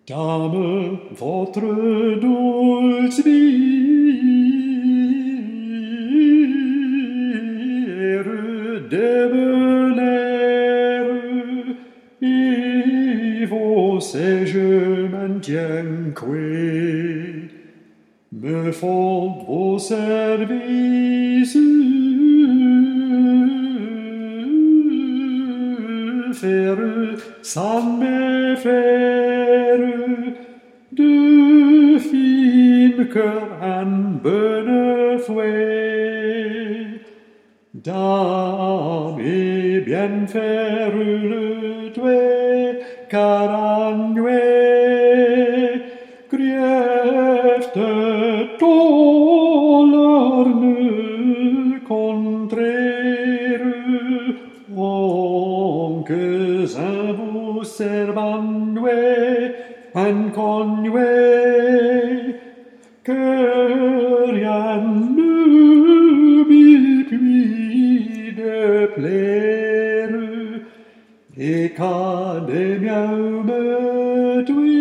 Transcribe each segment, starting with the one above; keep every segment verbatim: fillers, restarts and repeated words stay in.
Dame, votre dulce bière débonnaire, et vos je maintiens que me font vos services, faire sans me faire de fin cœur un bon fouet. Dame et bien faire le tuer, car en nuit, grief de tolerne contraire, on que un vous servant nuit, un connuet, que rien ne m'y puis de plaire, et qu'à des miens me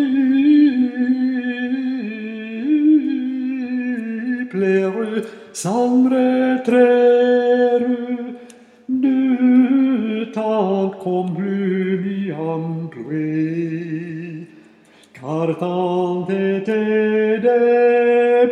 tuer, plaire sans retraire, de tant qu'on plus m'y emploie, car tant était des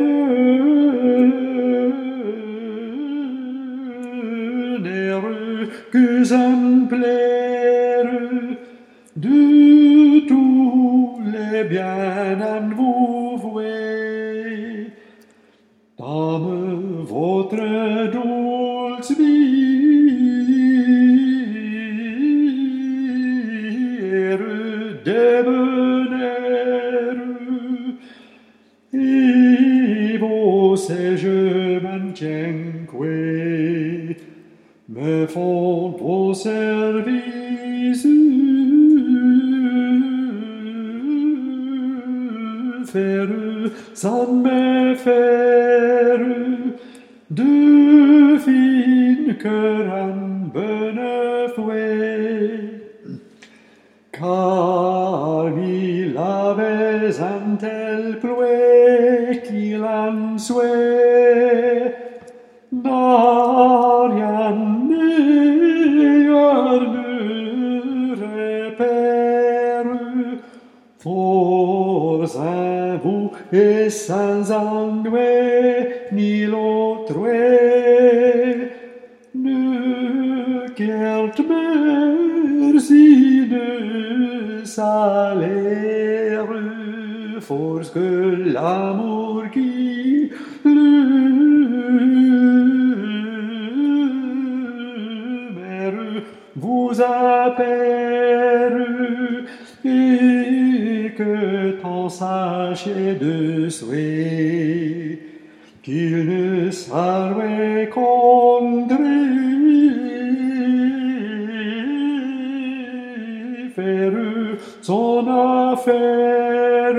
bonheurs que exemplaires de tous les biens en vous vouez. Dame, votre dulce bière débonnaire, et vos je maintiens que me font vos services, faire sans me faire de fin cœur un bon fouet, car il avait un tel plouet qu'il en souhait n'a rien meilleur ne repère, force à vous et sans ennui ni l'autre ne quelque merci de salaire, force que l'amour qui le mère vous appelle, et que t'en sachez de souhait qu'il ne s'arrête contre faire son affaire.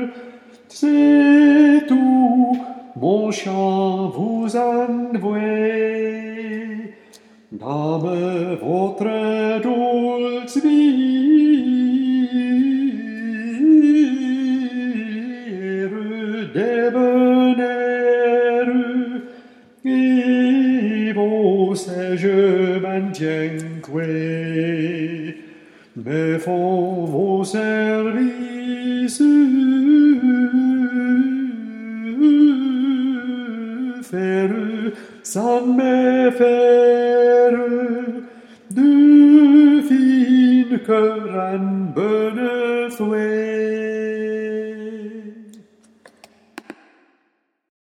C'est tout mon chant vous envoie. Dame, votre dulce bière débonnaire, et vos je maintiens que me font vos services, faire sans me faire de fin cœur un bon fouet.